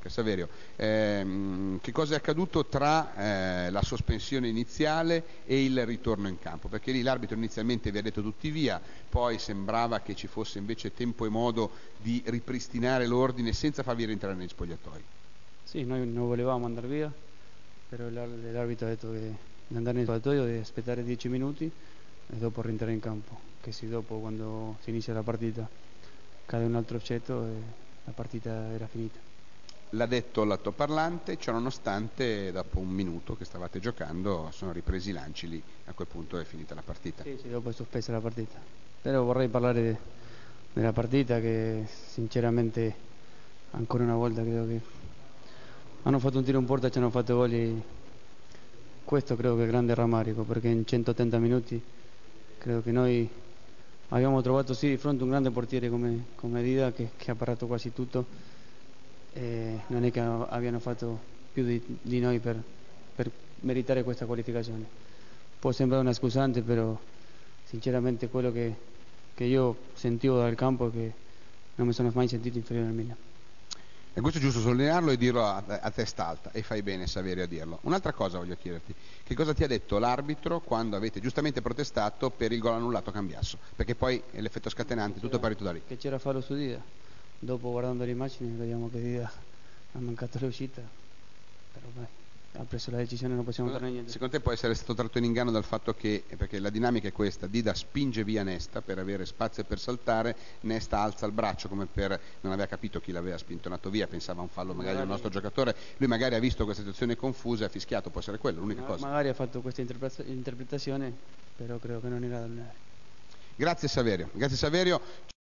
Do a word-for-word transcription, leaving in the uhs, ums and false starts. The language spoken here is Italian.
Saverio, ehm, che cosa è accaduto tra eh, la sospensione iniziale e il ritorno in campo? Perché lì l'arbitro inizialmente vi ha detto tutti via, poi sembrava che ci fosse invece tempo e modo di ripristinare l'ordine senza farvi rientrare negli spogliatoi. Sì, noi non volevamo andare via, però l'arbitro ha detto che di andare nel spogliatoio e aspettare dieci minuti e dopo rientrare in campo, che se dopo quando si inizia la partita cade un altro oggetto e la partita era finita. L'ha detto l'altoparlante, ciò nonostante dopo un minuto che stavate giocando sono ripresi i lanci lì, a quel punto è finita la partita. Sì, sì, dopo è sospesa la partita. Però vorrei parlare de, della partita che sinceramente ancora una volta credo che hanno fatto un tiro in porta e ci hanno fatto gol e questo credo che è grande rammarico perché in centottanta minuti credo che noi abbiamo trovato sì di fronte un grande portiere come, come Dida che, che ha parato quasi tutto e non è che abbiano fatto più di, di noi per, per meritare questa qualificazione. Può sembrare una scusante, però sinceramente quello che, che io sentivo dal campo è che non mi sono mai sentito inferiore al Milan. E questo è giusto sottolinearlo e dirlo a, a testa alta, e fai bene Saverio a dirlo. Un'altra cosa voglio chiederti, che cosa ti ha detto l'arbitro quando avete giustamente protestato per il gol annullato a Cambiasso? Perché poi è l'effetto scatenante, tutto è partito da lì. Che c'era fallo su Dida, dopo guardando le immagini vediamo che Dida ha mancato l'uscita, però beh, ha preso la decisione, non possiamo fare niente. Secondo te può essere stato tratto in inganno dal fatto che, perché la dinamica è questa, Dida spinge via Nesta per avere spazio per saltare, Nesta alza il braccio come per, non aveva capito chi l'aveva spintonato via, pensava a un fallo magari del nostro giocatore, lui magari ha visto questa situazione confusa e ha fischiato, può essere quello, l'unica cosa. Magari ha fatto questa interpretazione, però credo che non era da allenare. Grazie Saverio, grazie Saverio.